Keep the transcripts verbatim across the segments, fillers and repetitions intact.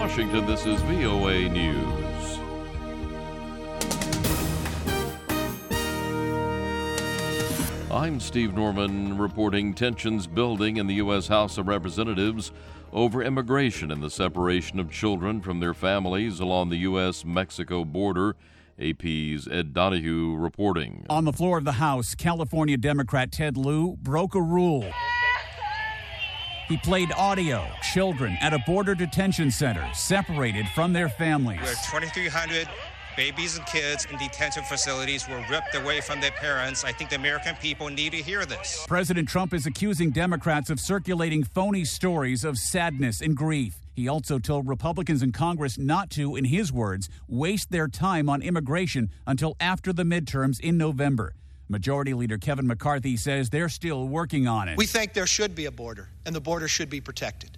Washington, this is V O A News. I'm Steve Norman reporting tensions building in the U S House of Representatives over immigration and the separation of children from their families along the U S Mexico border. A P's Ed Donahue reporting. On the floor of the House, California Democrat Ted Lieu broke a rule. He played audio. Children at a border detention center separated from their families. Where twenty-three hundred babies and kids in detention facilities were ripped away from their parents. I think the American people need to hear this. President Trump is accusing Democrats of circulating phony stories of sadness and grief. He also told Republicans in Congress not to, in his words, waste their time on immigration until after the midterms in November. Majority Leader Kevin McCarthy says they're still working on it. We think there should be a border, and the border should be protected.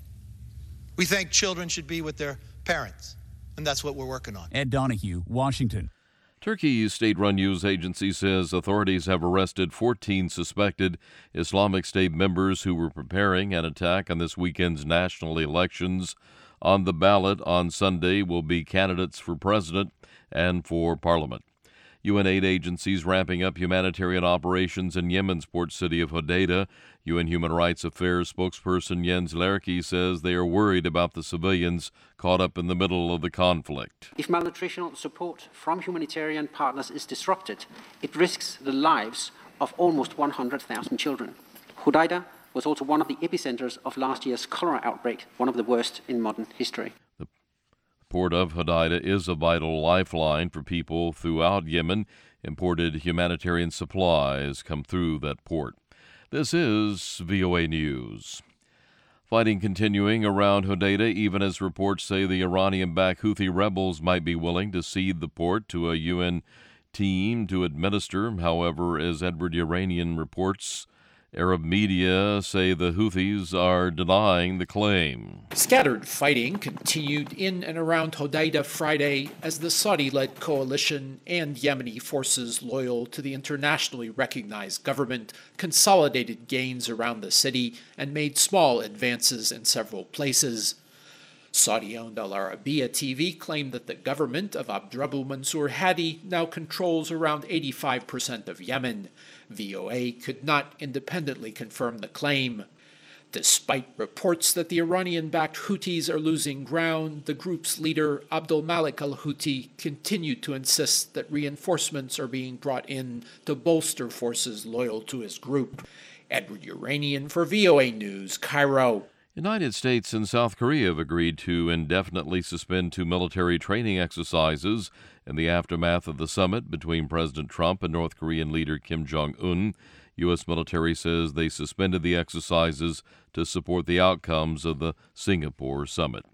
We think children should be with their parents, and that's what we're working on. Ed Donahue, Washington. Turkey's state-run news agency says authorities have arrested fourteen suspected Islamic State members who were preparing an attack on this weekend's national elections. On the ballot on Sunday will be candidates for president and for parliament. U N aid agencies ramping up humanitarian operations in Yemen's port city of Hodeidah. U N Human Rights Affairs spokesperson Jens Lerke says they are worried about the civilians caught up in the middle of the conflict. If malnutritional support from humanitarian partners is disrupted, it risks the lives of almost one hundred thousand children. Hodeidah was also one of the epicenters of last year's cholera outbreak, one of the worst in modern history. The port of Hodeidah is a vital lifeline for people throughout Yemen. Imported humanitarian supplies come through that port. This is V O A News. Fighting continuing around Hodeidah, even as reports say the Iranian-backed Houthi rebels might be willing to cede the port to a U N team to administer. However, as Edward Yeranian reports, Arab media say the Houthis are denying the claim. Scattered fighting continued in and around Hodeidah Friday as the Saudi-led coalition and Yemeni forces loyal to the internationally recognized government consolidated gains around the city and made small advances in several places. Saudi-owned Al Arabiya T V claimed that the government of Abdrabbu Mansur Hadi now controls around eighty-five percent of Yemen. V O A could not independently confirm the claim. Despite reports that the Iranian-backed Houthis are losing ground, the group's leader, Abdul Malik al-Houthi, continued to insist that reinforcements are being brought in to bolster forces loyal to his group. Edward Yeranian for V O A News, Cairo. United States and South Korea have agreed to indefinitely suspend two military training exercises in the aftermath of the summit between President Trump and North Korean leader Kim Jong-un. U S military says they suspended the exercises to support the outcomes of the Singapore summit.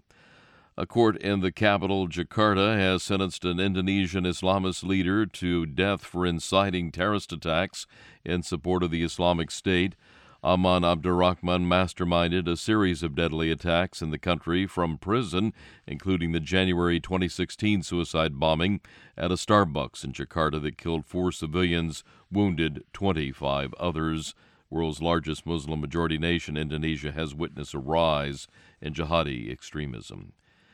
A court in the capital, Jakarta, has sentenced an Indonesian Islamist leader to death for inciting terrorist attacks in support of the Islamic State. Aman Abdurrahman masterminded a series of deadly attacks in the country from prison, including the January twenty sixteen suicide bombing at a Starbucks in Jakarta that killed four civilians, wounded twenty-five others. World's largest Muslim-majority nation, Indonesia has witnessed a rise in jihadi extremism.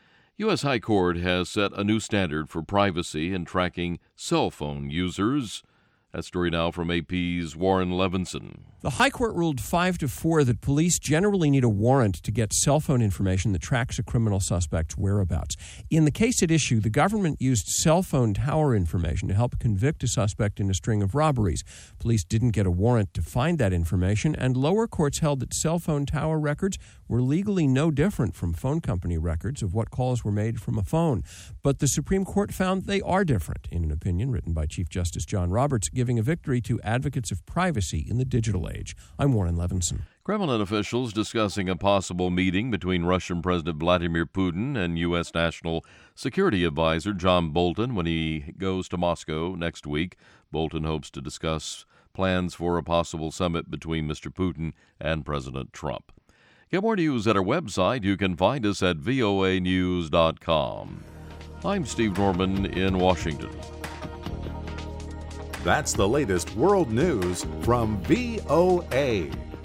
U S High Court has set a new standard for privacy in tracking cell phone users. That story now from A P's Warren Levinson. The High Court ruled five to four that police generally need a warrant to get cell phone information that tracks a criminal suspect's whereabouts. In the case at issue, the government used cell phone tower information to help convict a suspect in a string of robberies. Police didn't get a warrant to find that information, and lower courts held that cell phone tower records were legally no different from phone company records of what calls were made from a phone. But the Supreme Court found they are different, in an opinion written by Chief Justice John Roberts, giving a victory to advocates of privacy in the digital age. I'm Warren Levinson. Kremlin officials discussing a possible meeting between Russian President Vladimir Putin and U S. National Security Advisor John Bolton when he goes to Moscow next week. Bolton hopes to discuss plans for a possible summit between Mister Putin and President Trump. Get more news at our website. You can find us at V O A news dot com. I'm Steve Norman in Washington. That's the latest world news from V O A.